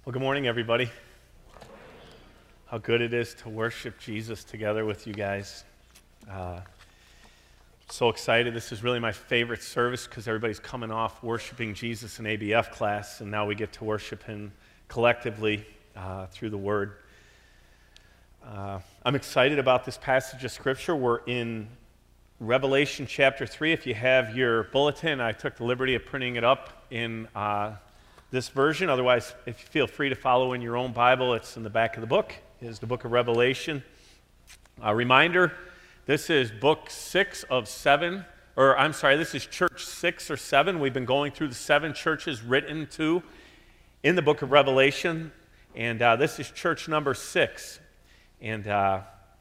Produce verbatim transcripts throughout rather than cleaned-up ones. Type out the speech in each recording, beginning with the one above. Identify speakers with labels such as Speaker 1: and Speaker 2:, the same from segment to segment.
Speaker 1: Well, good morning, everybody. How good it is to worship Jesus together with you guys. Uh, so excited. This is really my favorite service because everybody's coming off worshiping Jesus in A B F class, and now we get to worship Him collectively uh, through the Word. Uh, I'm excited about this passage of Scripture. We're in Revelation chapter three. If you have your bulletin, I took the liberty of printing it up in uh, this version. Otherwise, if you feel free to follow in your own Bible, it's in the back of the book, is the book of Revelation. A reminder, this is book six of seven, or I'm sorry, this is church six or seven. We've been going through the seven churches written to in the book of Revelation, and uh, this is church number six. And uh,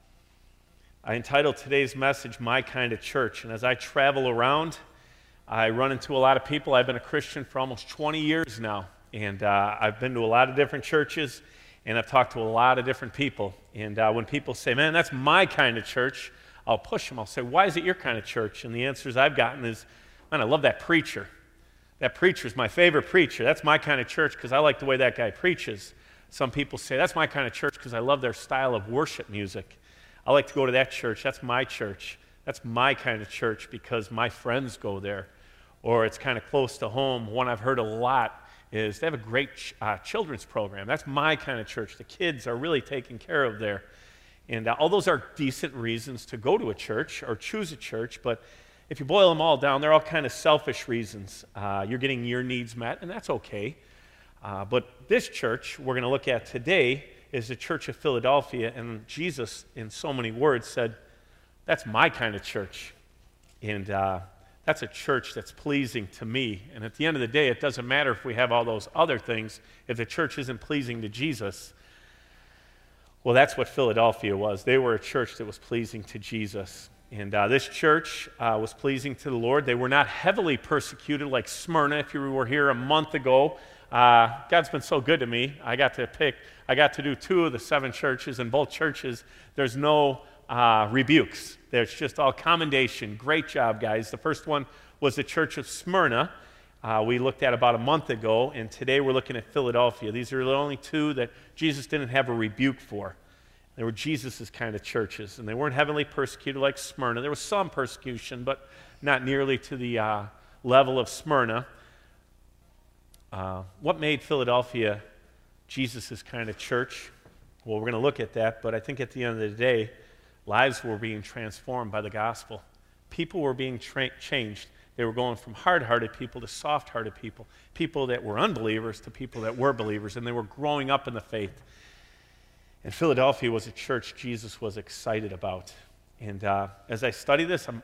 Speaker 1: I entitled today's message, My Kind of Church. And as I travel around, I run into a lot of people. I've been a Christian for almost twenty years now, and uh, I've been to a lot of different churches, and I've talked to a lot of different people. And uh, when people say, man, that's my kind of church, I'll push them. I'll say, why is it your kind of church? And the answers I've gotten is, man, I love that preacher. That preacher's my favorite preacher. That's my kind of church because I like the way that guy preaches. Some people say, that's my kind of church because I love their style of worship music. I like to go to that church. That's my church. That's my kind of church because my friends go there. Or it's kind of close to home. One I've heard a lot is they have a great ch- uh, children's program. That's my kind of church. The kids are really taken care of there. And uh, all those are decent reasons to go to a church or choose a church, but if you boil them all down, they're all kind of selfish reasons. Uh, you're getting your needs met, and that's okay. Uh, but this church we're going to look at today is the Church of Philadelphia, and Jesus, in so many words, said, that's my kind of church. And uh, that's a church that's pleasing to me. And at the end of the day, it doesn't matter if we have all those other things. If the church isn't pleasing to Jesus, well, that's what Philadelphia was. They were a church that was pleasing to Jesus. And uh, this church uh, was pleasing to the Lord. They were not heavily persecuted like Smyrna. If you were here a month ago, uh, God's been so good to me. I got to pick, I got to do two of the seven churches. In both churches, there's no uh, rebukes. There's just all commendation. Great job, guys. The first one was the Church of Smyrna. Uh, we looked at about a month ago, and today we're looking at Philadelphia. These are the only two that Jesus didn't have a rebuke for. They were Jesus' kind of churches, and they weren't heavily persecuted like Smyrna. There was some persecution, but not nearly to the uh, level of Smyrna. Uh, what made Philadelphia Jesus' kind of church? Well, we're going to look at that, but I think at the end of the day, lives were being transformed by the gospel. People were being tra- changed. They were going from hard-hearted people to soft-hearted people, people that were unbelievers to people that were believers, and they were growing up in the faith. And Philadelphia was a church Jesus was excited about. And uh, as I study this, I'm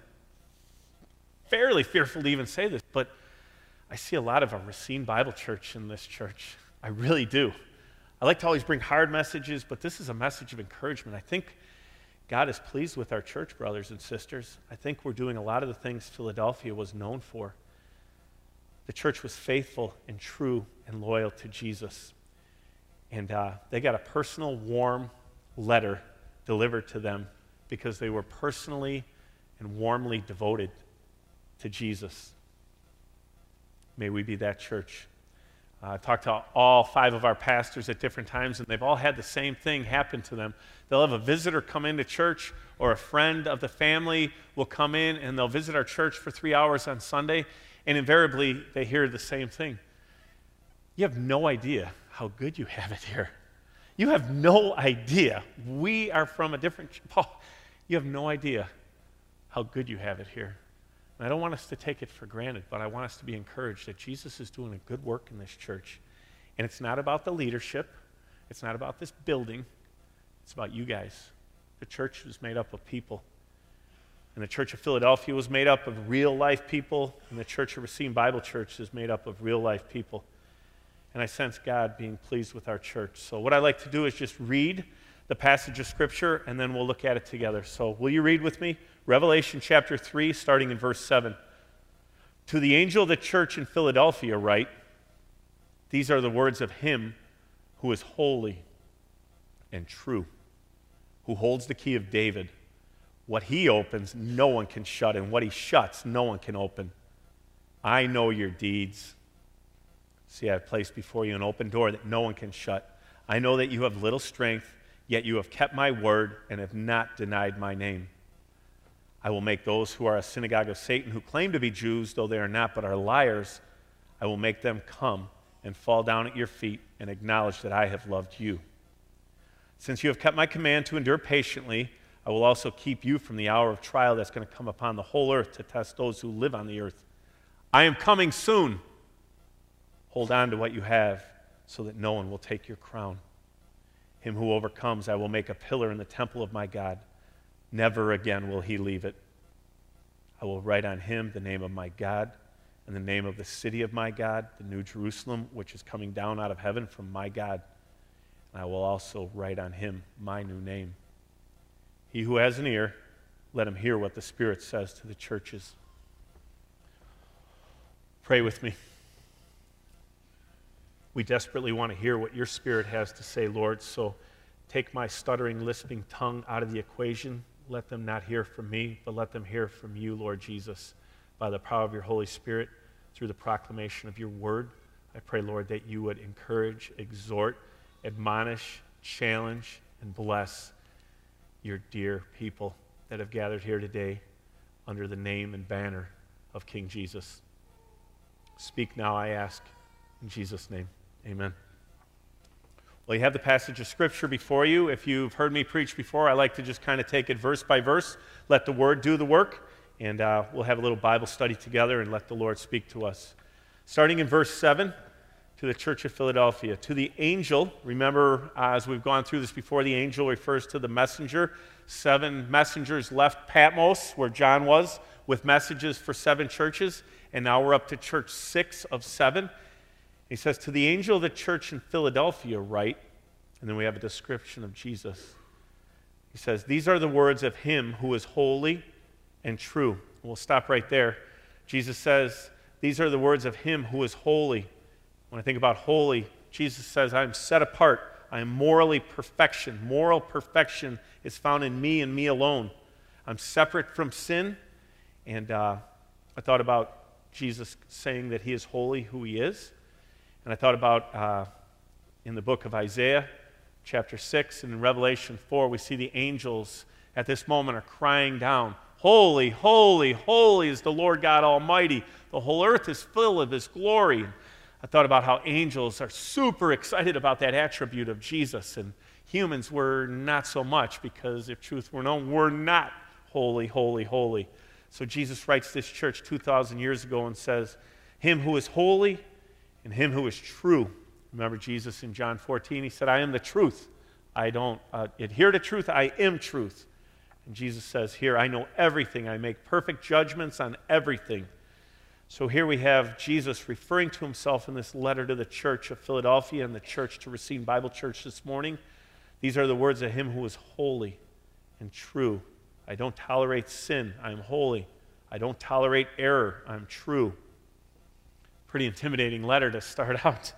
Speaker 1: fairly fearful to even say this, but I see a lot of a Racine Bible Church in this church. I really do. I like to always bring hard messages, but this is a message of encouragement. I think God is pleased with our church, brothers and sisters. I think we're doing a lot of the things Philadelphia was known for. The church was faithful and true and loyal to Jesus. And uh, they got a personal, warm letter delivered to them because they were personally and warmly devoted to Jesus. May we be that church. Uh, I've talked to all five of our pastors at different times, and they've all had the same thing happen to them. They'll have a visitor come into church, or a friend of the family will come in, and they'll visit our church for three hours on Sunday, and invariably they hear the same thing. You have no idea how good you have it here. You have no idea. We are from a different... Oh, you have no idea how good you have it here. And I don't want us to take it for granted, but I want us to be encouraged that Jesus is doing a good work in this church. And it's not about the leadership. It's not about this building. It's about you guys. The church was made up of people. And the Church of Philadelphia was made up of real-life people, and the Church of Racine Bible Church is made up of real-life people. And I sense God being pleased with our church. So what I like to do is just read the passage of Scripture, and then we'll look at it together. So will you read with me? Revelation chapter three, starting in verse seven. To the angel of the church in Philadelphia write, these are the words of him who is holy and true, who holds the key of David. What he opens, no one can shut, and what he shuts, no one can open. I know your deeds. See, I have placed before you an open door that no one can shut. I know that you have little strength, yet you have kept my word and have not denied my name. I will make those who are a synagogue of Satan, who claim to be Jews, though they are not, but are liars, I will make them come and fall down at your feet and acknowledge that I have loved you. Since you have kept my command to endure patiently, I will also keep you from the hour of trial that's going to come upon the whole earth to test those who live on the earth. I am coming soon. Hold on to what you have so that no one will take your crown. Him who overcomes, I will make a pillar in the temple of my God. Never again will he leave it. I will write on him the name of my God and the name of the city of my God, the New Jerusalem, which is coming down out of heaven from my God. And I will also write on him my new name. He who has an ear, let him hear what the Spirit says to the churches. Pray with me. We desperately want to hear what your Spirit has to say, Lord, so take my stuttering, lisping tongue out of the equation. Let them not hear from me, but let them hear from you, Lord Jesus, by the power of your Holy Spirit, through the proclamation of your word. I pray, Lord, that you would encourage, exhort, admonish, challenge, and bless your dear people that have gathered here today under the name and banner of King Jesus. Speak now, I ask, in Jesus' name. Amen. Well, you have the passage of Scripture before you. If you've heard me preach before, I like to just kind of take it verse by verse, let the Word do the work, and uh, we'll have a little Bible study together and let the Lord speak to us. Starting in verse seven, to the church of Philadelphia. To the angel, remember uh, as we've gone through this before, the angel refers to the messenger. Seven messengers left Patmos, where John was, with messages for seven churches, and now we're up to church six of seven. He says, to the angel of the church in Philadelphia write, and then we have a description of Jesus. He says, these are the words of him who is holy and true. We'll stop right there. Jesus says, these are the words of him who is holy. When I think about holy, Jesus says, I am set apart. I am morally perfection. Moral perfection is found in me and me alone. I'm separate from sin. And uh, I thought about Jesus saying that he is holy, who he is. And I thought about uh, in the book of Isaiah, chapter six, and in Revelation four, we see the angels at this moment are crying down, holy, holy, holy is the Lord God Almighty. The whole earth is full of his glory. I thought about how angels are super excited about that attribute of Jesus, and humans were not so much, because if truth were known, we're not holy, holy, holy. So Jesus writes this church two thousand years ago and says, him who is holy and him who is true. Remember Jesus in John fourteen, he said, I am the truth. I don't uh, adhere to truth, I am truth. And Jesus says here, I know everything. I make perfect judgments on everything. So here we have Jesus referring to himself in this letter to the church of Philadelphia and the church to Racine Bible Church this morning. These are the words of him who is holy and true. I don't tolerate sin. I am holy. I don't tolerate error. I'm true. Pretty intimidating letter to start out.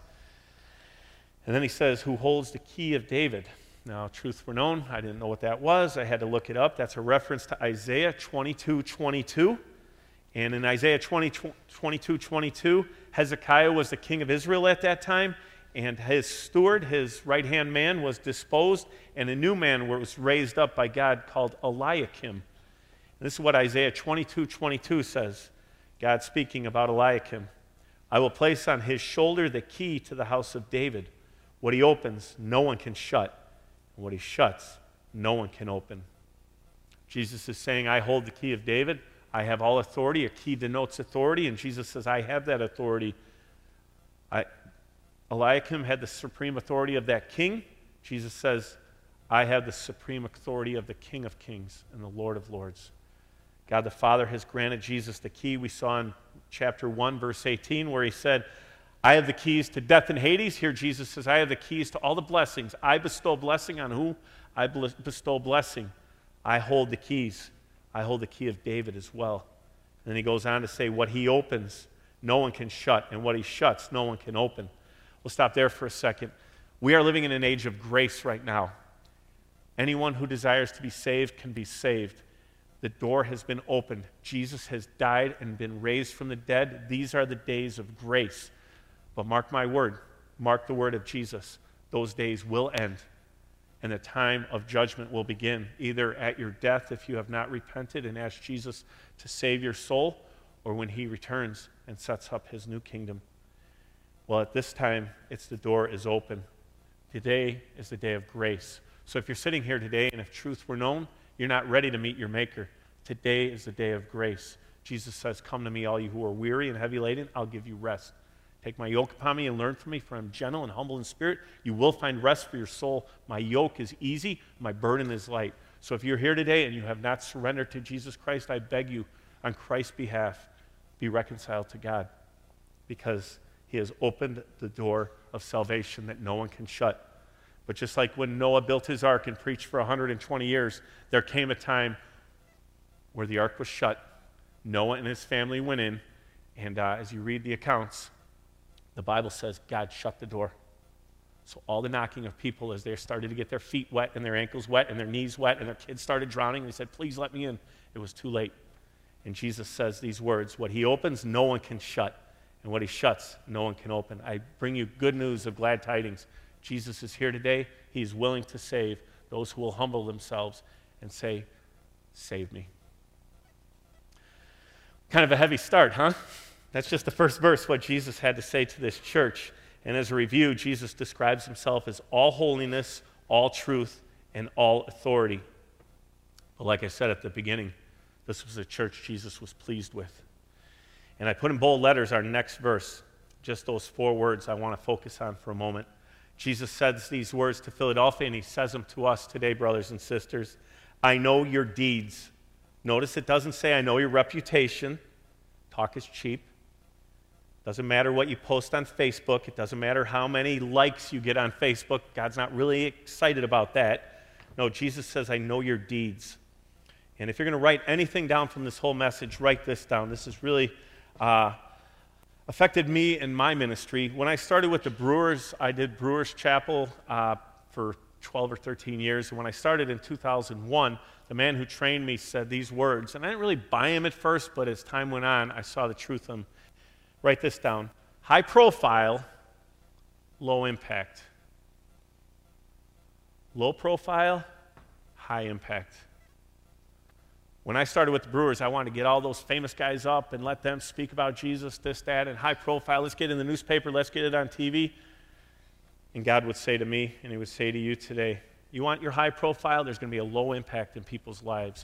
Speaker 1: And then he says, who holds the key of David. Now, truth were known, I didn't know what that was. I had to look it up. That's a reference to Isaiah twenty-two twenty-two. And in Isaiah twenty-two twenty-two, Hezekiah was the king of Israel at that time, and his steward, his right-hand man, was disposed, and a new man was raised up by God called Eliakim. And this is what Isaiah twenty-two twenty-two says, God speaking about Eliakim. I will place on his shoulder the key to the house of David. What he opens, no one can shut. And what he shuts, no one can open. Jesus is saying, I hold the key of David. I have all authority. A key denotes authority, and Jesus says, I have that authority. I, Eliakim had the supreme authority of that king. Jesus says, I have the supreme authority of the King of Kings and the Lord of Lords. God the Father has granted Jesus the key. We saw in chapter one, verse eighteen, where he said, I have the keys to death and Hades. Here Jesus says, I have the keys to all the blessings. I bestow blessing on whom I bestow blessing. I hold the keys. I hold the key of David as well. And then he goes on to say, what he opens, no one can shut, and what he shuts, no one can open. We'll stop there for a second. We are living in an age of grace right now. Anyone who desires to be saved can be saved. The door has been opened. Jesus has died and been raised from the dead. These are the days of grace. But mark my word, mark the word of Jesus, those days will end, and the time of judgment will begin, either at your death if you have not repented and asked Jesus to save your soul, or when he returns and sets up his new kingdom. Well, at this time, it's the door is open. Today is the day of grace. So if you're sitting here today and if truth were known, you're not ready to meet your Maker. Today is the day of grace. Jesus says, come to me, all you who are weary and heavy laden, I'll give you rest. Take my yoke upon me and learn from me, for I'm gentle and humble in spirit. You will find rest for your soul. My yoke is easy, my burden is light. So if you're here today and you have not surrendered to Jesus Christ, I beg you, on Christ's behalf, be reconciled to God, because he has opened the door of salvation that no one can shut. But just like when Noah built his ark and preached for one hundred twenty years, there came a time where the ark was shut. Noah and his family went in, and uh, as you read the accounts, the Bible says God shut the door. So all the knocking of people as they started to get their feet wet and their ankles wet and their knees wet and their kids started drowning, they said, please let me in. It was too late. And Jesus says these words, what he opens, no one can shut. And what he shuts, no one can open. I bring you good news of glad tidings. Jesus is here today. He is willing to save those who will humble themselves and say, save me. Kind of a heavy start, huh? That's just the first verse, what Jesus had to say to this church. And as a review, Jesus describes himself as all holiness, all truth, and all authority. But like I said at the beginning, this was a church Jesus was pleased with. And I put in bold letters our next verse, just those four words I want to focus on for a moment. Jesus says these words to Philadelphia, and he says them to us today, brothers and sisters. I know your deeds. Notice it doesn't say, I know your reputation. Talk is cheap. Doesn't matter what you post on Facebook. It doesn't matter how many likes you get on Facebook. God's not really excited about that. No, Jesus says, I know your deeds. And if you're going to write anything down from this whole message, write this down. This has really uh, affected me in my ministry. When I started with the Brewers, I did Brewers Chapel uh, for twelve or thirteen years. And when I started in two thousand one, the man who trained me said these words. And I didn't really buy him at first, but as time went on, I saw the truth in them. Write this down. High profile, low impact. Low profile, high impact. When I started with the Brewers, I wanted to get all those famous guys up and let them speak about Jesus, this, that, and high profile. Let's get it in the newspaper. Let's get it on T V. And God would say to me, and he would say to you today, you want your high profile? There's going to be a low impact in people's lives.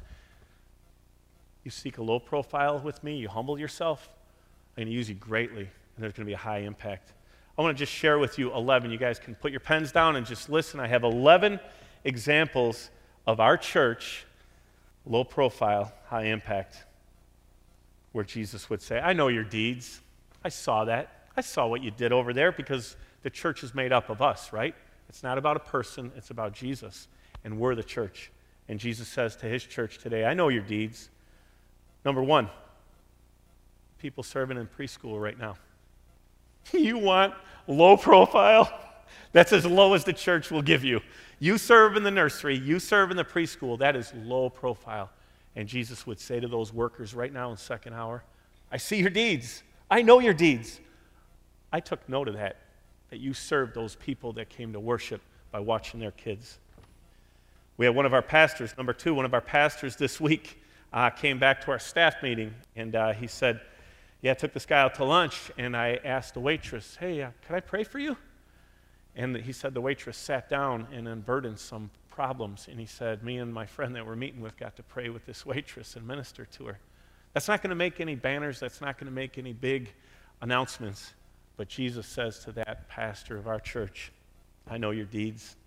Speaker 1: You seek a low profile with me, you humble yourself, I'm going to use you greatly, and there's going to be a high impact. I want to just share with you eleven. You guys can put your pens down and just listen. I have eleven examples of our church, low profile, high impact, where Jesus would say, I know your deeds. I saw that. I saw what you did over there, because the church is made up of us, right? It's not about a person. It's about Jesus, and we're the church. And Jesus says to his church today, I know your deeds. Number one, people serving in preschool right now. You want low profile? That's as low as the church will give you. You serve in the nursery, you serve in the preschool, that is low profile. And Jesus would say to those workers right now in second hour, I see your deeds. I know your deeds. I took note of that, that you served those people that came to worship by watching their kids. We had one of our pastors, number two, one of our pastors this week uh, came back to our staff meeting, and uh, he said, yeah, I took this guy out to lunch, and I asked the waitress, hey, uh, can I pray for you? And he said the waitress sat down and unburdened some problems, and he said, me and my friend that we're meeting with got to pray with this waitress and minister to her. That's not going to make any banners. That's not going to make any big announcements. But Jesus says to that pastor of our church, I know your deeds.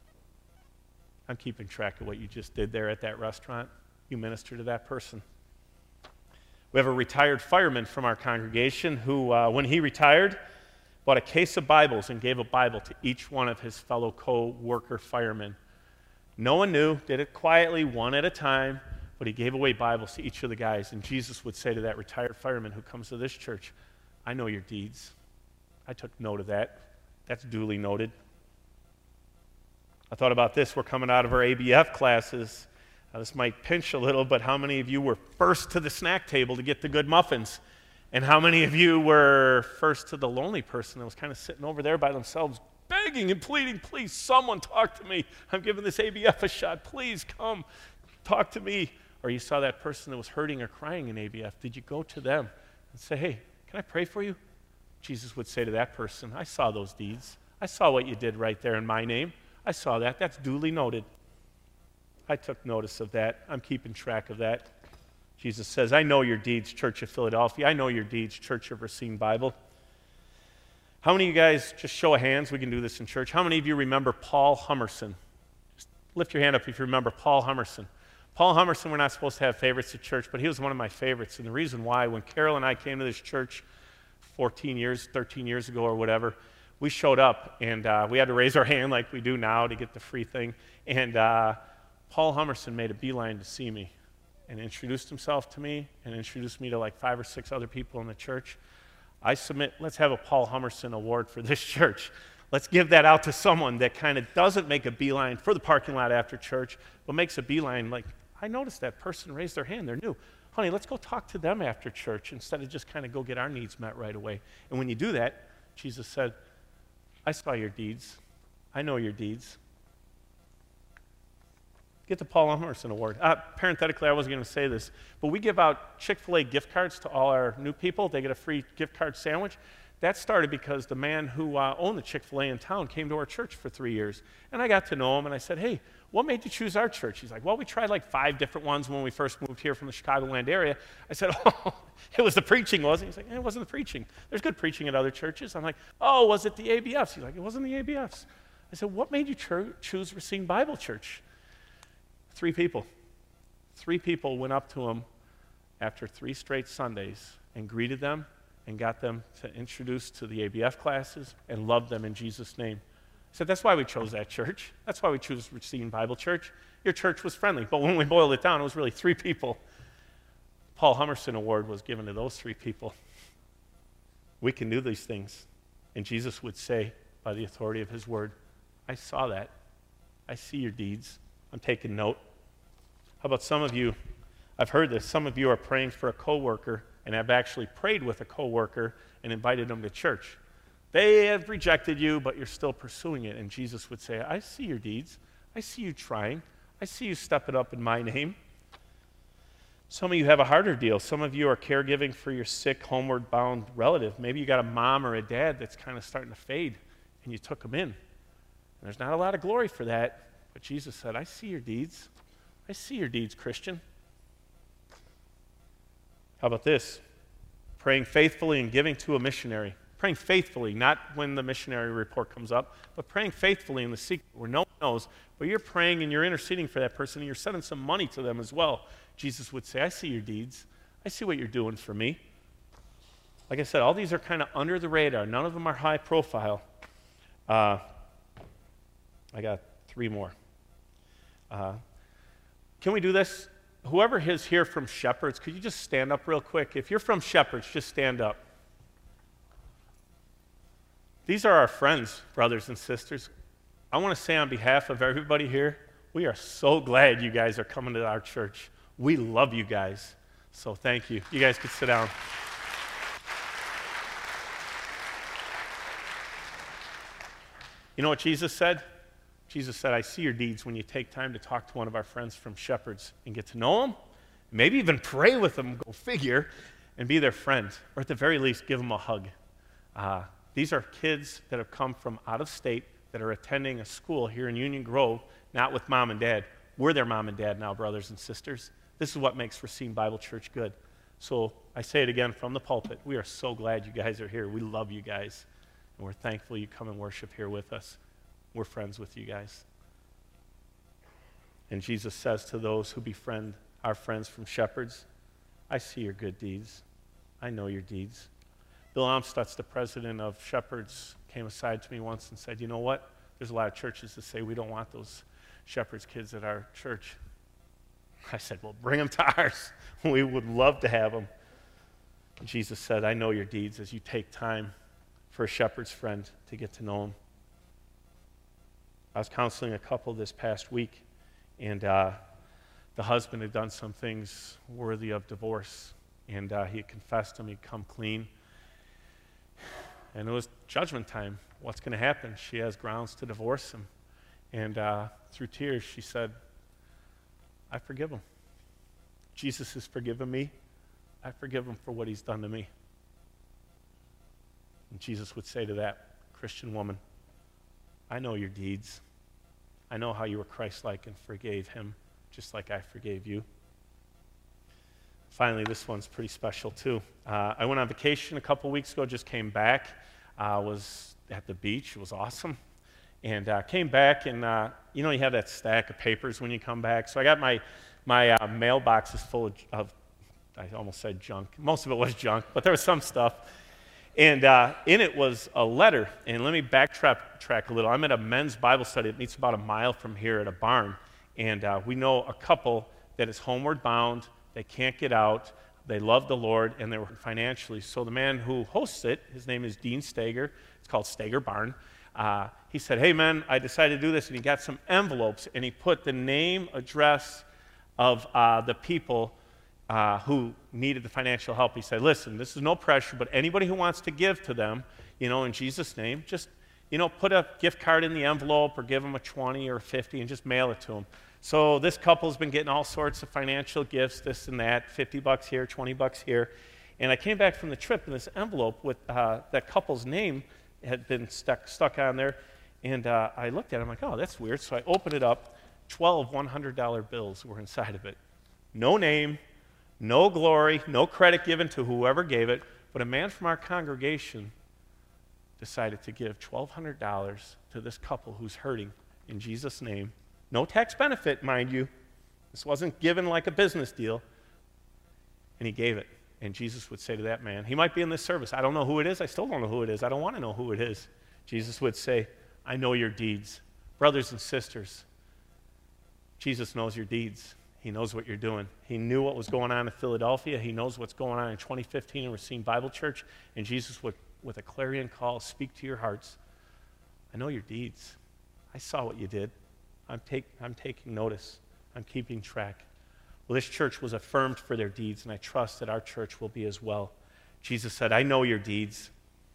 Speaker 1: I'm keeping track of what you just did there at that restaurant. You minister to that person. We have a retired fireman from our congregation who, uh, when he retired, bought a case of Bibles and gave a Bible to each one of his fellow co-worker firemen. No one knew, did it quietly, one at a time, but he gave away Bibles to each of the guys. And Jesus would say to that retired fireman who comes to this church, I know your deeds. I took note of that. That's duly noted. I thought about this. We're coming out of our A B F classes. Now, this might pinch a little, but how many of you were first to the snack table to get the good muffins? And how many of you were first to the lonely person that was kind of sitting over there by themselves, begging and pleading, please, someone talk to me. I'm giving this A B F a shot. Please come talk to me. Or you saw that person that was hurting or crying in A B F. Did you go to them and say, hey, can I pray for you? Jesus would say to that person, I saw those deeds. I saw what you did right there in my name. I saw that. That's duly noted. I took notice of that. I'm keeping track of that. Jesus says, I know your deeds, Church of Philadelphia. I know your deeds, Church of Racine Bible. How many of you guys, just show of hands, we can do this in church. How many of you remember Paul Hummerson? Just lift your hand up if you remember Paul Hummerson. Paul Hummerson, we're not supposed to have favorites at church, but he was one of my favorites. And the reason why, when Carol and I came to this church fourteen years, thirteen years ago or whatever, we showed up and uh, we had to raise our hand like we do now to get the free thing. And uh, Paul Hummerson made a beeline to see me and introduced himself to me and introduced me to like five or six other people in the church. I submit, let's have a Paul Hummerson award for this church. Let's give that out to someone that kind of doesn't make a beeline for the parking lot after church, but makes a beeline like, I noticed that person raised their hand, they're new. Honey, let's go talk to them after church instead of just kind of go get our needs met right away. And when you do that, Jesus said, I saw your deeds. I know your deeds. Get the Paul Hummerson Award. Uh, parenthetically, I wasn't going to say this, but we give out Chick-fil-A gift cards to all our new people. They get a free gift card sandwich. That started because the man who uh, owned the Chick-fil-A in town came to our church for three years. And I got to know him, and I said, hey, what made you choose our church? He's like, well, we tried like five different ones when we first moved here from the Chicagoland area. I said, oh, it was the preaching, wasn't it? He's like, eh, it wasn't the preaching. There's good preaching at other churches. I'm like, oh, was it the A B Fs? He's like, it wasn't the A B Fs. I said, what made you cho- choose Racine Bible Church? Three people. Three people went up to him after three straight Sundays and greeted them and got them to introduce to the A B F classes and loved them in Jesus' name. I said, that's why we chose that church. That's why we chose Racine Bible Church. Your church was friendly, but when we boiled it down, it was really three people. Paul Hummerson Award was given to those three people. We can do these things. And Jesus would say, by the authority of his word, I saw that. I see your deeds. I'm taking note. How about some of you, I've heard this, some of you are praying for a coworker and have actually prayed with a coworker and invited them to church. They have rejected you, but you're still pursuing it. And Jesus would say, I see your deeds. I see you trying. I see you stepping up in my name. Some of you have a harder deal. Some of you are caregiving for your sick, homeward bound relative. Maybe you got a mom or a dad that's kind of starting to fade, and you took them in. And there's not a lot of glory for that. But Jesus said, I see your deeds. I see your deeds, Christian. How about this? Praying faithfully and giving to a missionary. Praying faithfully, not when the missionary report comes up, but praying faithfully in the secret where no one knows, but you're praying and you're interceding for that person and you're sending some money to them as well. Jesus would say, I see your deeds. I see what you're doing for me. Like I said, all these are kind of under the radar. None of them are high profile. Uh, I got three more. Uh, can we do this? Whoever is here from Shepherds, could you just stand up real quick? If you're from Shepherds, just stand up. These are our friends, brothers and sisters. I want to say on behalf of everybody here, we are so glad you guys are coming to our church. We love you guys. So thank you. You guys can sit down. You know what Jesus said? Jesus said, I see your deeds when you take time to talk to one of our friends from Shepherds and get to know them, maybe even pray with them, go figure, and be their friend, or at the very least, give them a hug. Uh, these are kids that have come from out of state that are attending a school here in Union Grove, not with mom and dad. We're their mom and dad now, brothers and sisters. This is what makes Racine Bible Church good. So I say it again from the pulpit. We are so glad you guys are here. We love you guys, and we're thankful you come and worship here with us. We're friends with you guys. And Jesus says to those who befriend our friends from Shepherds, I see your good deeds. I know your deeds. Bill Amstutz, the president of Shepherds, came aside to me once and said, you know what? There's a lot of churches that say we don't want those Shepherds kids at our church. I said, well, bring them to ours. We would love to have them. And Jesus said, I know your deeds as you take time for a shepherd's friend to get to know him. I was counseling a couple this past week, and uh, the husband had done some things worthy of divorce. And uh, he had confessed him. He'd come clean. And it was judgment time. What's going to happen? She has grounds to divorce him. And uh, through tears, she said, I forgive him. Jesus has forgiven me. I forgive him for what he's done to me. And Jesus would say to that Christian woman, I know your deeds. I know how you were Christ-like and forgave him just like I forgave you. Finally, this one's pretty special too. Uh, I went on vacation a couple weeks ago, just came back. I uh, was at the beach. It was awesome. And uh, came back, and uh, you know you have that stack of papers when you come back. So I got my, my uh, mailboxes full of, of, I almost said junk. Most of it was junk, but there was some stuff. And uh, in it was a letter. And let me backtrack track a little. I'm at a men's Bible study. It meets about a mile from here at a barn. And uh, we know a couple that is homeward bound. They can't get out. They love the Lord, and they were financially. So the man who hosts it, his name is Dean Stager. It's called Stager Barn. Uh, he said, hey, man, I decided to do this. And he got some envelopes, and he put the name, address of uh, the people uh, who needed the financial help. He said, listen, this is no pressure, but anybody who wants to give to them, you know, in Jesus' name, just, you know, put a gift card in the envelope or give them a twenty or fifty and just mail it to them. So this couple's been getting all sorts of financial gifts, this and that, fifty bucks here, twenty bucks here. And I came back from the trip, and this envelope with uh, that couple's name had been stuck stuck on there. And uh, I looked at it, I'm like, oh, that's weird. So I opened it up. twelve one hundred dollar bills were inside of it. No name, no glory, no credit given to whoever gave it. But a man from our congregation decided to give twelve hundred dollars to this couple who's hurting in Jesus' name. No tax benefit, mind you. This wasn't given like a business deal. And he gave it. And Jesus would say to that man, he might be in this service. I don't know who it is. I still don't know who it is. I don't want to know who it is. Jesus would say, I know your deeds. Brothers and sisters, Jesus knows your deeds. He knows what you're doing. He knew what was going on in Philadelphia. He knows what's going on in twenty fifteen in Racine Bible Church. And Jesus would, with a clarion call, speak to your hearts. I know your deeds. I saw what you did. I'm, take, I'm taking notice. I'm keeping track. Well, this church was affirmed for their deeds, and I trust that our church will be as well. Jesus said, I know your deeds.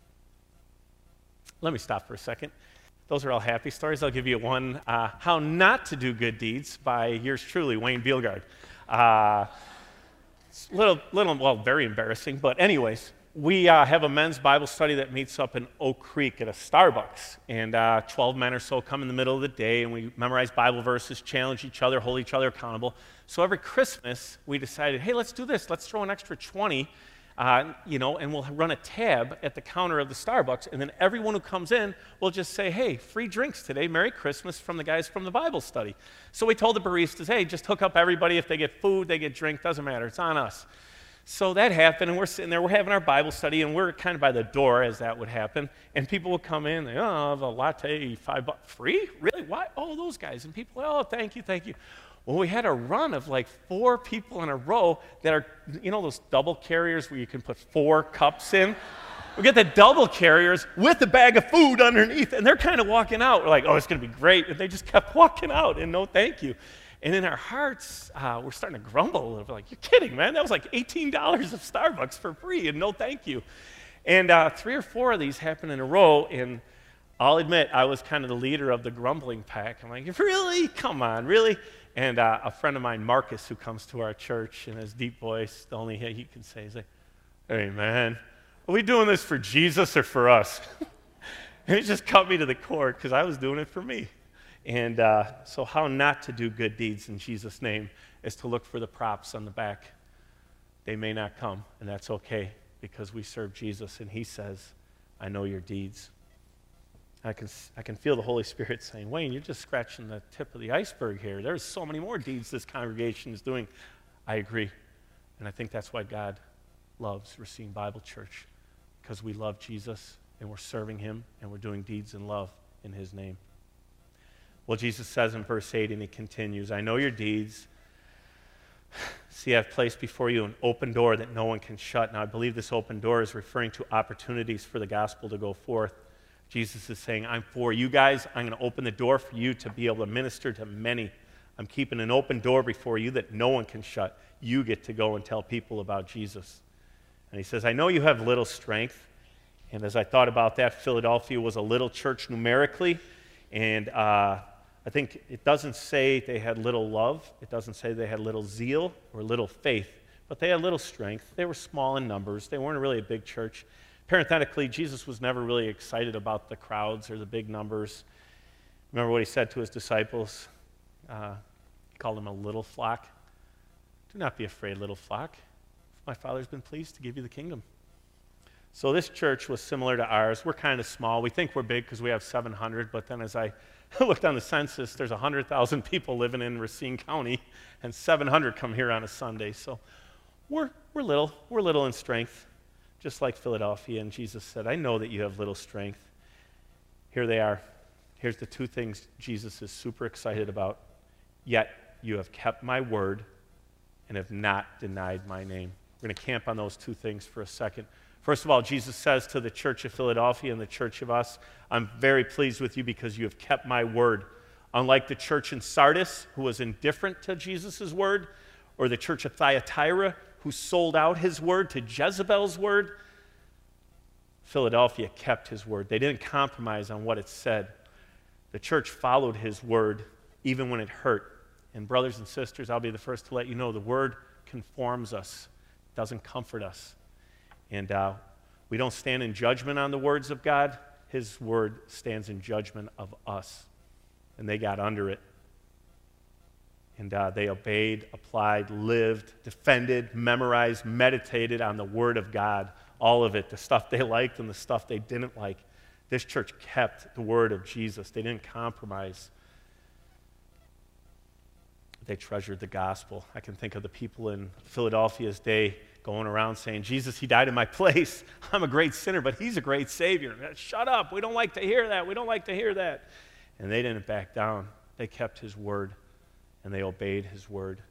Speaker 1: Let me stop for a second. Those are all happy stories. I'll give you one, uh, How Not to Do Good Deeds by yours truly, Wayne Bielgard. Uh, it's a little, little, well, very embarrassing, but anyways, we uh, have a men's Bible study that meets up in Oak Creek at a Starbucks, and uh, twelve men or so come in the middle of the day, and we memorize Bible verses, challenge each other, hold each other accountable. So every Christmas, we decided, hey, let's do this. Let's throw an extra twenty, uh, you know, and we'll run a tab at the counter of the Starbucks, and then everyone who comes in will just say, hey, free drinks today, Merry Christmas from the guys from the Bible study. So we told the baristas, hey, just hook up everybody. If they get food, they get drink, doesn't matter. It's on us. So that happened, and we're sitting there, we're having our Bible study, and we're kind of by the door as that would happen, and people would come in, they, oh, the latte, five bucks, free? Really? Why? Oh, those guys. And people, oh, thank you, thank you. Well, we had a run of like four people in a row that are, you know, those double carriers where you can put four cups in? We get the double carriers with a bag of food underneath, and they're kind of walking out. We're like, oh, it's going to be great. And they just kept walking out, and no thank you. And in our hearts, uh, we're starting to grumble. We're like, you're kidding, man. That was like eighteen dollars of Starbucks for free, and no thank you. And uh, three or four of these happened in a row, and I'll admit I was kind of the leader of the grumbling pack. I'm like, really? Come on, really? And uh, a friend of mine, Marcus, who comes to our church in his deep voice, the only he can say is like, hey, man, are we doing this for Jesus or for us? And he just cut me to the core because I was doing it for me. And uh, so how not to do good deeds in Jesus' name is to look for the props on the back. They may not come, and that's okay because we serve Jesus, and he says, I know your deeds. I can, I can feel the Holy Spirit saying, Wayne, you're just scratching the tip of the iceberg here. There's so many more deeds this congregation is doing. I agree, and I think that's why God loves Racine Bible Church, because we love Jesus, and we're serving him, and we're doing deeds in love in his name. Well, Jesus says in verse eight, and he continues, I know your deeds. See, I've placed before you an open door that no one can shut. Now, I believe this open door is referring to opportunities for the gospel to go forth. Jesus is saying, I'm for you guys. I'm going to open the door for you to be able to minister to many. I'm keeping an open door before you that no one can shut. You get to go and tell people about Jesus. And he says, I know you have little strength. And as I thought about that, Philadelphia was a little church numerically. And uh, I think it doesn't say they had little love. It doesn't say they had little zeal or little faith. But they had little strength. They were small in numbers. They weren't really a big church. Parenthetically, Jesus was never really excited about the crowds or the big numbers. Remember what he said to his disciples? Uh, he called them a little flock. Do not be afraid, little flock. My Father's been pleased to give you the kingdom. So this church was similar to ours. We're kind of small. We think we're big because we have seven hundred, but then as I looked on the census, there's one hundred thousand people living in Racine County, and seven hundred come here on a Sunday. So we're, we're little. We're little in strength, just like Philadelphia. And Jesus said, I know that you have little strength. Here they are. Here's the two things Jesus is super excited about. Yet you have kept my word and have not denied my name. We're going to camp on those two things for a second. First of all, Jesus says to the church of Philadelphia and the church of us, I'm very pleased with you because you have kept my word. Unlike the church in Sardis, who was indifferent to Jesus' word, or the church of Thyatira, who sold out his word to Jezebel's word, Philadelphia kept his word. They didn't compromise on what it said. The church followed his word even when it hurt. And brothers and sisters, I'll be the first to let you know the word conforms us, doesn't comfort us. And uh, we don't stand in judgment on the words of God. His word stands in judgment of us. And they got under it. And uh, they obeyed, applied, lived, defended, memorized, meditated on the word of God. All of it, the stuff they liked and the stuff they didn't like. This church kept the word of Jesus. They didn't compromise. They treasured the gospel. I can think of the people in Philadelphia's day going around saying, Jesus, he died in my place. I'm a great sinner, but he's a great Savior. Shut up. We don't like to hear that. We don't like to hear that. And they didn't back down. They kept his word, and they obeyed his word.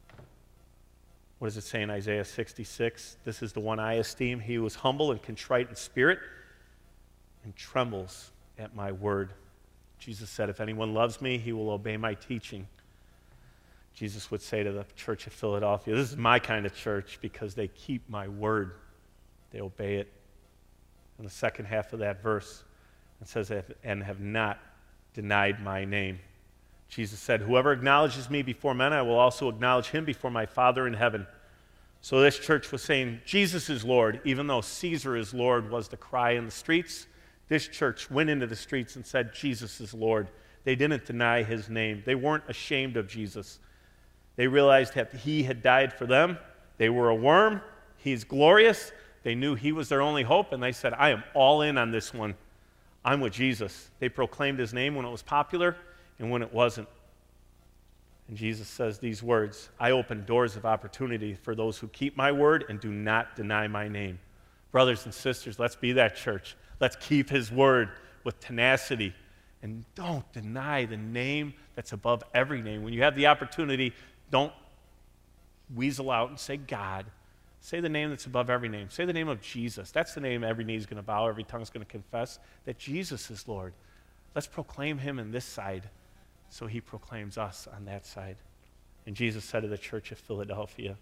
Speaker 1: What does it say in Isaiah sixty-six? This is the one I esteem. He was humble and contrite in spirit and trembles at my word. Jesus said, if anyone loves me, he will obey my teaching. Jesus would say to the church of Philadelphia, this is my kind of church because they keep my word. They obey it. In the second half of that verse, it says, and have not denied my name. Jesus said, whoever acknowledges me before men, I will also acknowledge him before my Father in heaven. So this church was saying, Jesus is Lord, even though Caesar is Lord was the cry in the streets. This church went into the streets and said, Jesus is Lord. They didn't deny his name. They weren't ashamed of Jesus. They realized that he had died for them. They were a worm. He's glorious. They knew he was their only hope, and they said, I am all in on this one. I'm with Jesus. They proclaimed his name when it was popular and when it wasn't. And Jesus says these words, I open doors of opportunity for those who keep my word and do not deny my name. Brothers and sisters, let's be that church. Let's keep his word with tenacity. And don't deny the name that's above every name. When you have the opportunity, don't weasel out and say God. Say the name that's above every name. Say the name of Jesus. That's the name every knee is going to bow, every tongue is going to confess that Jesus is Lord. Let's proclaim him in this side so he proclaims us on that side. And Jesus said to the church of Philadelphia,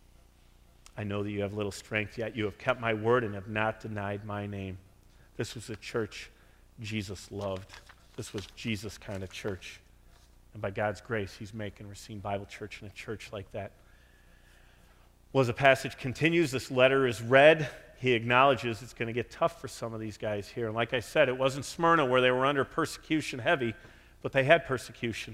Speaker 1: I know that you have little strength, yet you have kept my word and have not denied my name. This was a church Jesus loved. This was Jesus' kind of church. And by God's grace, he's making Racine Bible Church in a church like that. Well, as the passage continues, this letter is read. He acknowledges it's going to get tough for some of these guys here. And like I said, it wasn't Smyrna where they were under persecution heavy, but they had persecution.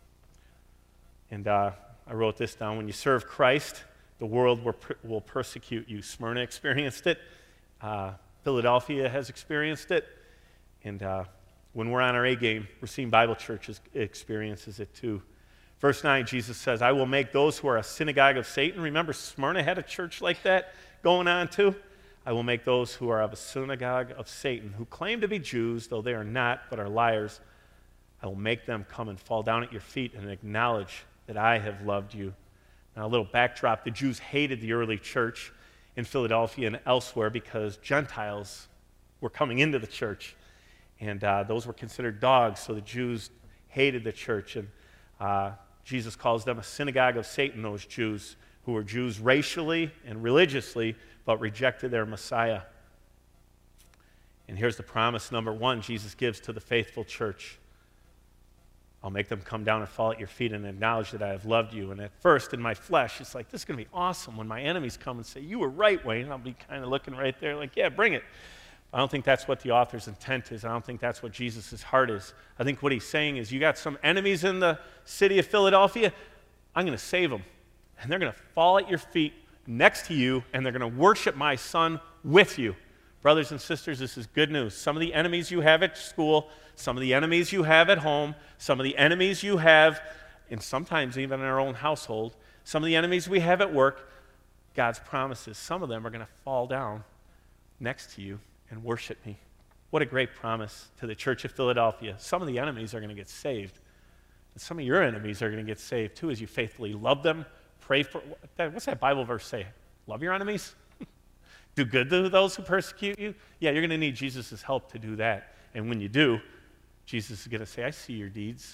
Speaker 1: And uh, I wrote this down. When you serve Christ, the world will, per- will persecute you. Smyrna experienced it. Uh, Philadelphia has experienced it. And uh, when we're on our A game, Racine Bible Church is, experiences it too. Verse nine, Jesus says, I will make those who are a synagogue of Satan. Remember, Smyrna had a church like that going on too? I will make those who are of a synagogue of Satan, who claim to be Jews, though they are not, but are liars. I will make them come and fall down at your feet and acknowledge that I have loved you. Now, a little backdrop. The Jews hated the early church in Philadelphia and elsewhere because Gentiles were coming into the church. And uh, those were considered dogs, so the Jews hated the church. And uh, Jesus calls them a synagogue of Satan, those Jews who were Jews racially and religiously, but rejected their Messiah. And here's the promise number one Jesus gives to the faithful church. I'll make them come down and fall at your feet and acknowledge that I have loved you. And at first, in my flesh, it's like, this is going to be awesome when my enemies come and say, you were right, Wayne. I'll be kind of looking right there like, yeah, bring it. I don't think that's what the author's intent is. I don't think that's what Jesus' heart is. I think what he's saying is, you got some enemies in the city of Philadelphia, I'm going to save them. And they're going to fall at your feet next to you, and they're going to worship my son with you. Brothers and sisters, this is good news. Some of the enemies you have at school, some of the enemies you have at home, some of the enemies you have, and sometimes even in our own household, some of the enemies we have at work, God's promises, some of them are going to fall down next to you and worship me. What a great promise to the church of Philadelphia. Some of the enemies are going to get saved. And some of your enemies are going to get saved too as you faithfully love them, pray for, what's that Bible verse say? Love your enemies? Do good to those who persecute you? Yeah, you're going to need Jesus' help to do that. And when you do, Jesus is going to say, I see your deeds.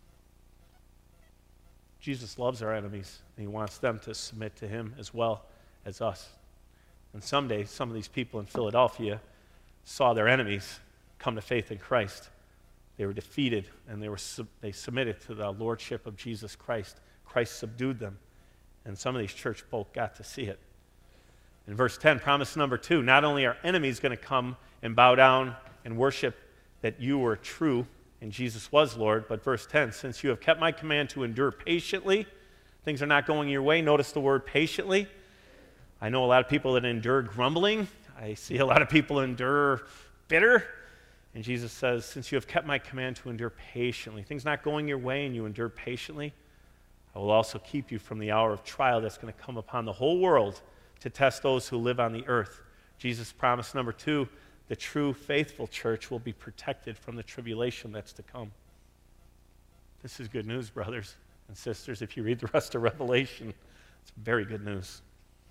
Speaker 1: Jesus loves our enemies, and he wants them to submit to him as well as us. And someday, some of these people in Philadelphia saw their enemies come to faith in Christ. They were defeated, and they were sub- they submitted to the lordship of Jesus Christ. Christ subdued them, and some of these church folk got to see it. In verse ten, promise number two, not only are enemies going to come and bow down and worship that you were true and Jesus was Lord, but verse ten, since you have kept my command to endure patiently, things are not going your way. Notice the word patiently. I know a lot of people that endure grumbling. I see a lot of people endure bitter. And Jesus says, since you have kept my command to endure patiently, things not going your way and you endure patiently, I will also keep you from the hour of trial that's going to come upon the whole world to test those who live on the earth. Jesus' promise number two, the true faithful church will be protected from the tribulation that's to come. This is good news, brothers and sisters. If you read the rest of Revelation, it's very good news.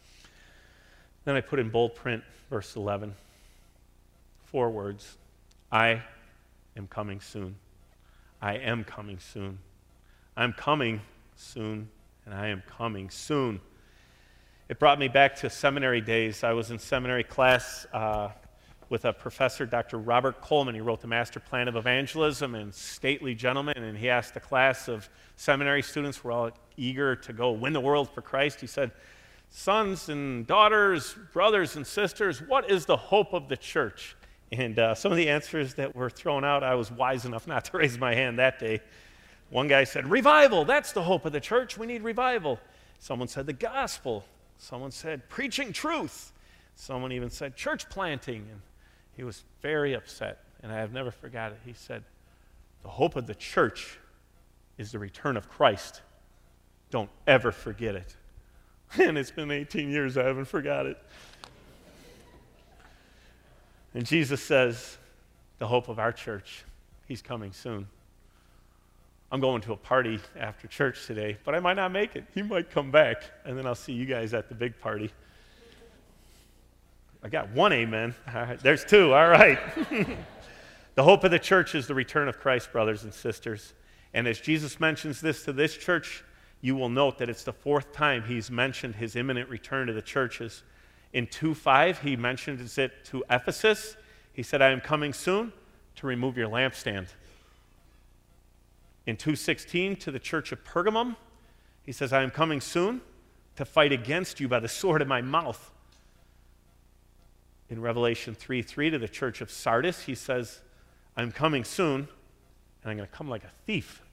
Speaker 1: Then I put in bold print, verse eleven, four words. I am coming soon. I am coming soon. I'm coming soon, and I am coming soon. It brought me back to seminary days. I was in seminary class uh, with a professor, Doctor Robert Coleman. He wrote the Master Plan of Evangelism, and stately gentleman, and he asked a class of seminary students, we're all eager to go win the world for Christ. He said, sons and daughters, brothers and sisters, what is the hope of the church? And uh, some of the answers that were thrown out, I was wise enough not to raise my hand that day. One guy said, revival, that's the hope of the church. We need revival. Someone said the gospel. Someone said preaching truth. Someone even said church planting. And he was very upset, and I have never forgot it. He said, the hope of the church is the return of Christ. Don't ever forget it. And it's been eighteen years, I haven't forgot it. And Jesus says, the hope of our church, he's coming soon. I'm going to a party after church today, but I might not make it. He might come back, and then I'll see you guys at the big party. I got one amen. All right, there's two. All right. The hope of the church is the return of Christ, brothers and sisters. And as Jesus mentions this to this church, you will note that it's the fourth time he's mentioned his imminent return to the churches. In two five, he mentions it to Ephesus. He said, I am coming soon to remove your lampstand. In two sixteen, to the church of Pergamum, he says, I am coming soon to fight against you by the sword of my mouth. In Revelation three three, to the church of Sardis, he says, I'm coming soon, and I'm going to come like a thief.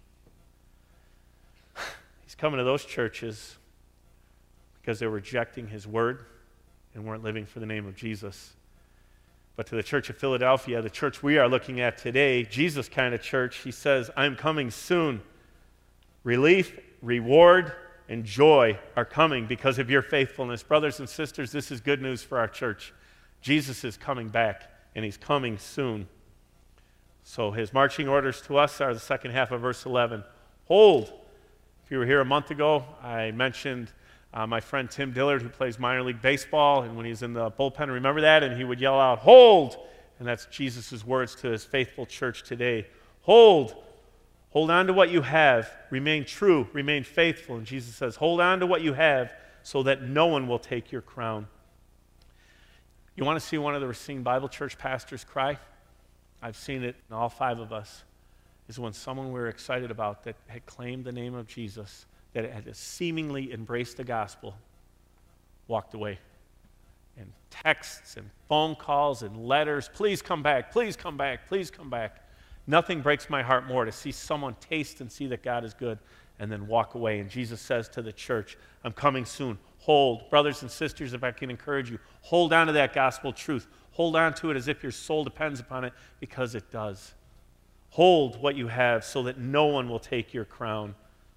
Speaker 1: He's coming to those churches because they're rejecting his word and weren't living for the name of Jesus. But to the church of Philadelphia, the church we are looking at today, Jesus kind of church, he says, I'm coming soon. Relief, reward, and joy are coming because of your faithfulness. Brothers and sisters, this is good news for our church. Jesus is coming back, and he's coming soon. So his marching orders to us are the second half of verse eleven. Hold. If you were here a month ago, I mentioned Uh, my friend Tim Dillard, who plays minor league baseball, and when he's in the bullpen, remember that? And he would yell out, hold! And that's Jesus' words to his faithful church today. Hold! Hold on to what you have. Remain true. Remain faithful. And Jesus says, hold on to what you have so that no one will take your crown. You want to see one of the Racine Bible Church pastors cry? I've seen it in all five of us. Is when someone we were excited about that had claimed the name of Jesus, that had seemingly embraced the gospel, walked away. And texts and phone calls and letters, please come back, please come back, please come back. Nothing breaks my heart more to see someone taste and see that God is good and then walk away. And Jesus says to the church, I'm coming soon. Hold, brothers and sisters, if I can encourage you, hold on to that gospel truth. Hold on to it as if your soul depends upon it, because it does. Hold what you have so that no one will take your crown.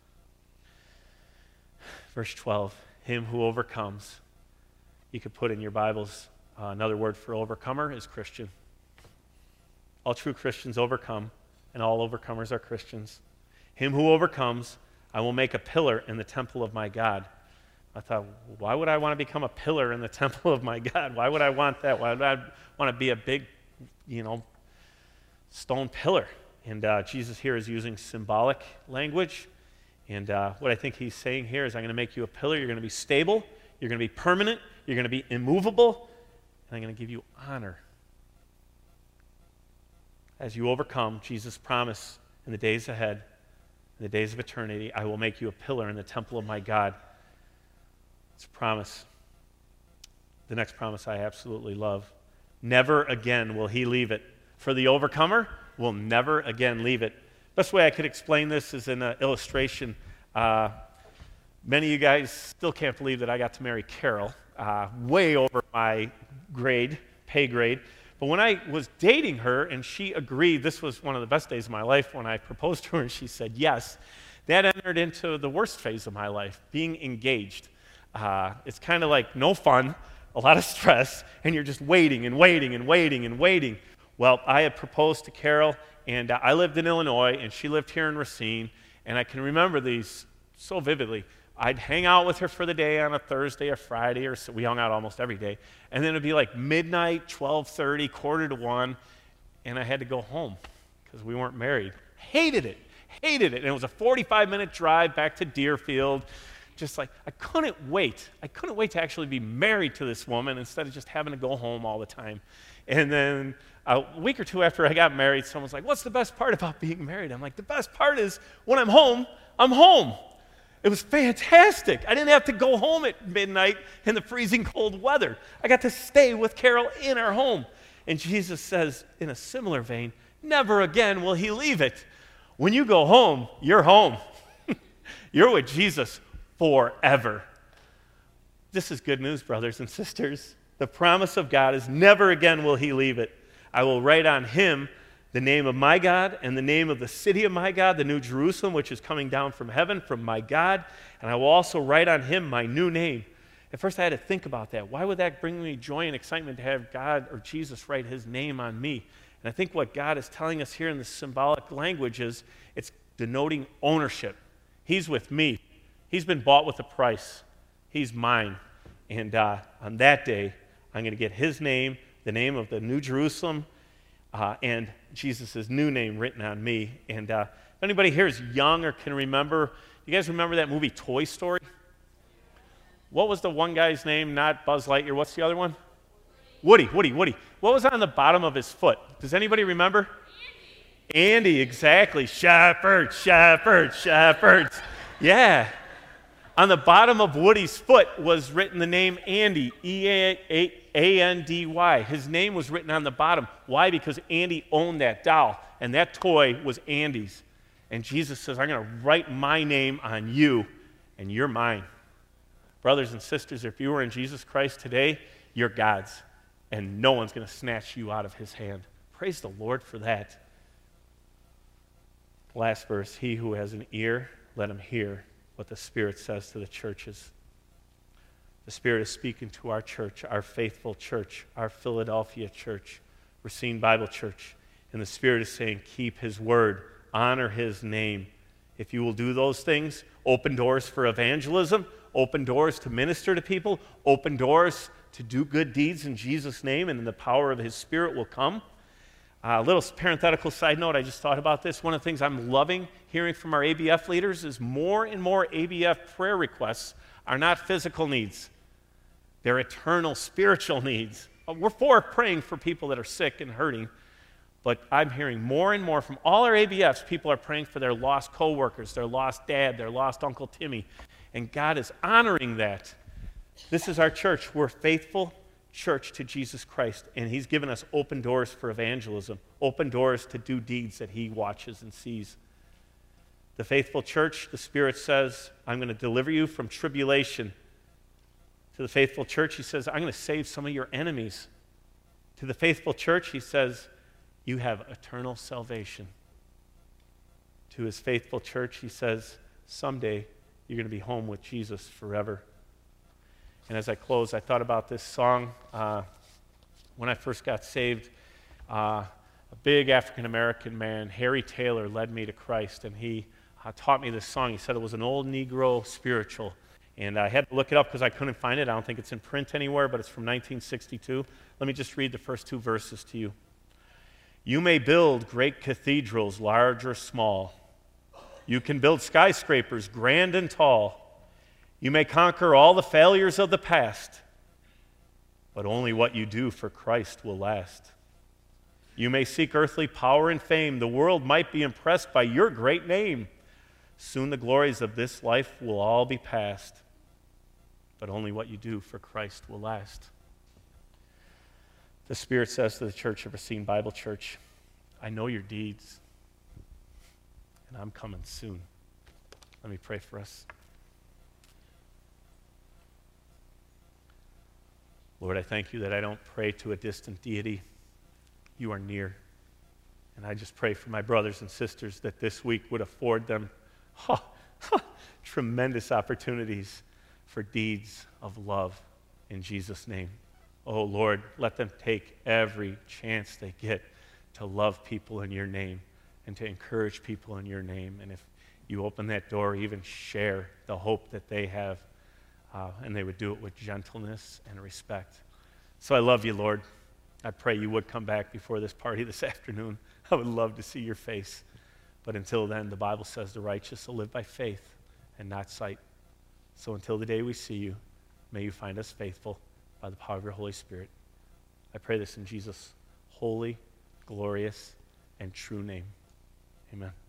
Speaker 1: Verse twelve, him who overcomes. You could put in your Bibles, uh, another word for overcomer is Christian. All true Christians overcome, and all overcomers are Christians. Him who overcomes, I will make a pillar in the temple of my God. I thought, why would I want to become a pillar in the temple of my God? Why would I want that? Why would I want to be a big, you know, stone pillar? And uh, Jesus here is using symbolic language. And uh, what I think he's saying here is, I'm going to make you a pillar. You're going to be stable. You're going to be permanent. You're going to be immovable. And I'm going to give you honor. As you overcome, Jesus promised in the days ahead, in the days of eternity, I will make you a pillar in the temple of my God. It's a promise. The next promise I absolutely love. Never again will he leave it. For the overcomer, will never again leave it. Best way I could explain this is in an illustration. Uh, many of you guys still can't believe that I got to marry Carol, uh, way over my grade, pay grade. But when I was dating her and she agreed, this was one of the best days of my life when I proposed to her and she said yes, that entered into the worst phase of my life, being engaged. Uh, it's kind of like no fun, a lot of stress, and you're just waiting and waiting and waiting and waiting. Well, I had proposed to Carol, and uh, I lived in Illinois, and she lived here in Racine, and I can remember these so vividly. I'd hang out with her for the day on a Thursday or Friday, or so we hung out almost every day, and then it'd be like midnight, twelve thirty, quarter to one, and I had to go home because we weren't married. Hated it, hated it, and it was a forty-five minute drive back to Deerfield. Just like, I couldn't wait. I couldn't wait to actually be married to this woman instead of just having to go home all the time. And then a week or two after I got married, someone's like, what's the best part about being married? I'm like, the best part is when I'm home, I'm home. It was fantastic. I didn't have to go home at midnight in the freezing cold weather. I got to stay with Carol in our home. And Jesus says, in a similar vein, never again will he leave it. When you go home, you're home. You're with Jesus forever. This is good news, brothers and sisters. The promise of God is never again will he leave it. I will write on him the name of my God and the name of the city of my God, the New Jerusalem, which is coming down from heaven from my God. And I will also write on him my new name. At first I had to think about that. Why would that bring me joy and excitement to have God or Jesus write his name on me? And I think what God is telling us here in the symbolic language is it's denoting ownership. He's with me. He's been bought with a price. He's mine. And uh, on that day, I'm going to get his name, the name of the New Jerusalem, uh, and Jesus' new name written on me. And uh, if anybody here is young or can remember, you guys remember that movie Toy Story? What was the one guy's name? Not Buzz Lightyear. What's the other one? Woody, Woody, Woody. What was on the bottom of his foot? Does anybody remember? Andy. Andy, exactly. Shepherds, shepherds, shepherds. Yeah. On the bottom of Woody's foot was written the name Andy, E A N D Y. His name was written on the bottom. Why? Because Andy owned that doll, and that toy was Andy's. And Jesus says, I'm going to write my name on you, and you're mine. Brothers and sisters, if you are in Jesus Christ today, you're God's, and no one's going to snatch you out of his hand. Praise the Lord for that. Last verse, he who has an ear, let him hear what the Spirit says to the churches. The Spirit is speaking to our church, our faithful church, our Philadelphia church, Racine Bible Church. And the Spirit is saying, keep his word, honor his name. If you will do those things, open doors for evangelism, open doors to minister to people, open doors to do good deeds in Jesus' name, and then the power of his Spirit will come. A uh, little parenthetical side note, I just thought about this. One of the things I'm loving hearing from our A B F leaders is more and more A B F prayer requests are not physical needs. They're eternal spiritual needs. We're for praying for people that are sick and hurting, but I'm hearing more and more from all our A B Fs, people are praying for their lost coworkers, their lost dad, their lost Uncle Timmy, and God is honoring that. This is our church. We're faithful church to Jesus Christ, and he's given us open doors for evangelism, open doors to do deeds that he watches and sees. The faithful church, the Spirit says, I'm going to deliver you from tribulation. To the faithful church, he says, I'm going to save some of your enemies. To the faithful church, he says, you have eternal salvation. To his faithful church, he says, someday you're going to be home with Jesus forever. And as I close, I thought about this song. Uh, when I first got saved, uh, a big African-American man, Harry Taylor, led me to Christ, and he uh, taught me this song. He said it was an old Negro spiritual, and I had to look it up because I couldn't find it. I don't think it's in print anywhere, but it's from nineteen sixty-two. Let me just read the first two verses to you. You may build great cathedrals, large or small. You can build skyscrapers, grand and tall. You may conquer all the failures of the past, but only what you do for Christ will last. You may seek earthly power and fame. The world might be impressed by your great name. Soon the glories of this life will all be past, but only what you do for Christ will last. The Spirit says to the church of Racine Bible Church, I know your deeds, and I'm coming soon. Let me pray for us. Lord, I thank you that I don't pray to a distant deity. You are near. And I just pray for my brothers and sisters that this week would afford them oh, oh, tremendous opportunities for deeds of love in Jesus' name. Oh, Lord, let them take every chance they get to love people in your name and to encourage people in your name. And if you open that door, even share the hope that they have. Uh, and they would do it with gentleness and respect. So I love you, Lord. I pray you would come back before this party this afternoon. I would love to see your face. But until then, the Bible says the righteous will live by faith and not sight. So until the day we see you, may you find us faithful by the power of your Holy Spirit. I pray this in Jesus' holy, glorious, and true name. Amen.